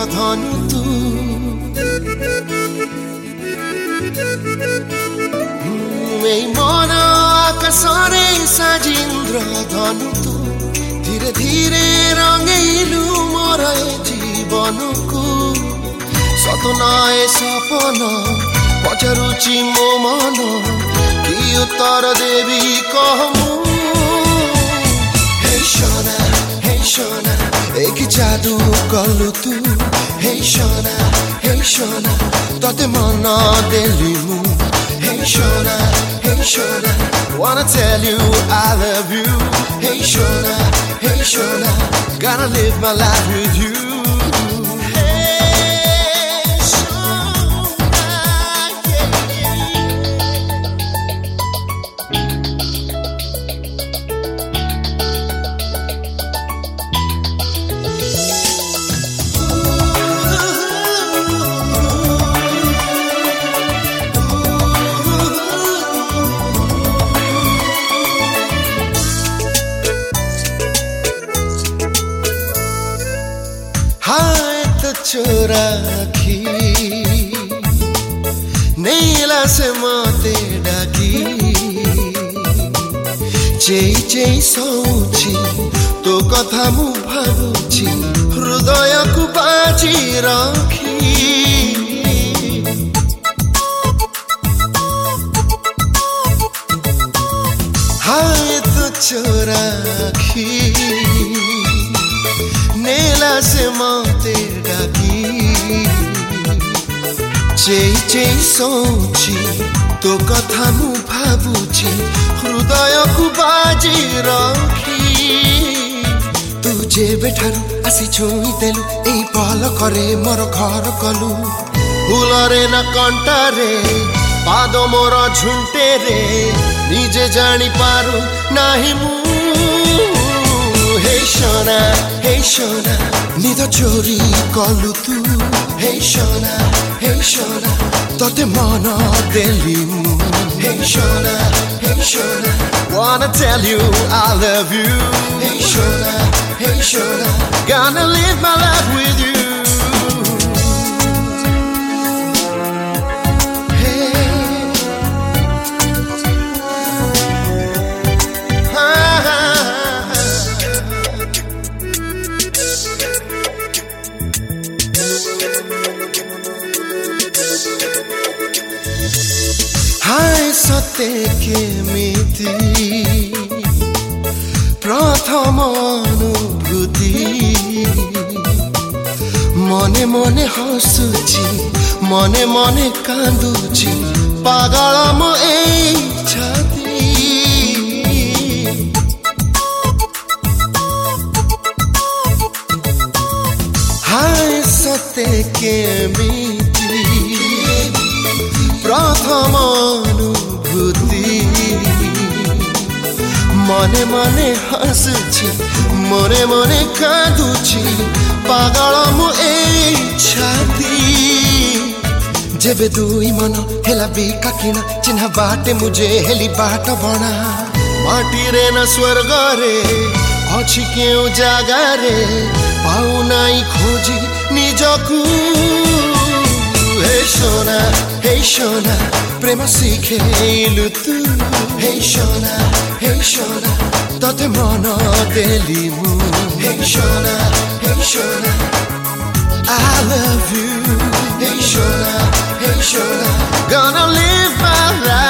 ଧନୁ ତୁ এই মন আকাশরে সাজিন্দ্র ধনু তু ধীরে ধীরে রঙেইলু মোর জীবনকু সত নয় সপন পচারুচি মো মন কি উত্তর দেবি কহমু হে সোনা কি জাদু কলু তু হে সোনা তোতে মন দেলি মু হে সোনা wanna tell you I love you hey সোনা gonna live my life with you चोरा खी नैला से मते डाकी चेई चेई सोची तो कथा मु भाबुची हृदय को बाजी रखी हाय तो चोरा खी नेला से मते डाकी चेई चेई सोची तो कथा मु भाबुची हृदय को बाजी रखी तू जेबे ठारू आसी छुई देलु एई पल करे मोर घर कलु फूलरे ना कंटारे पाद मोर झुंटे रे निजे जानी पारू नाही मु हे सोना निद चोरी कलु तू हे सोना तोते मन देली मु हे सोना wanna tell you I love you hey सोना gonna live my life with you हाय सते केमिति प्रथम अनुभूति मने मने हसुची मने मने कांदुची पागल मो एई छाती हाय सते केमिति प्रथम अनुभूति मने मने हसुची मने मने कांदुची पागल मो एई छाती जेबे दुई मन हेला बेका किना चिन्ह बाटे मुझे हेली बाट बना माटी रे न स्वर्ग रे अछि केउ जागा रे पाउ नाई खोजी निजकू हे सोना प्रेम शिखेलु तू हे सोना तोते मन देली मु हे सोना I love you hey सोना gonna live my life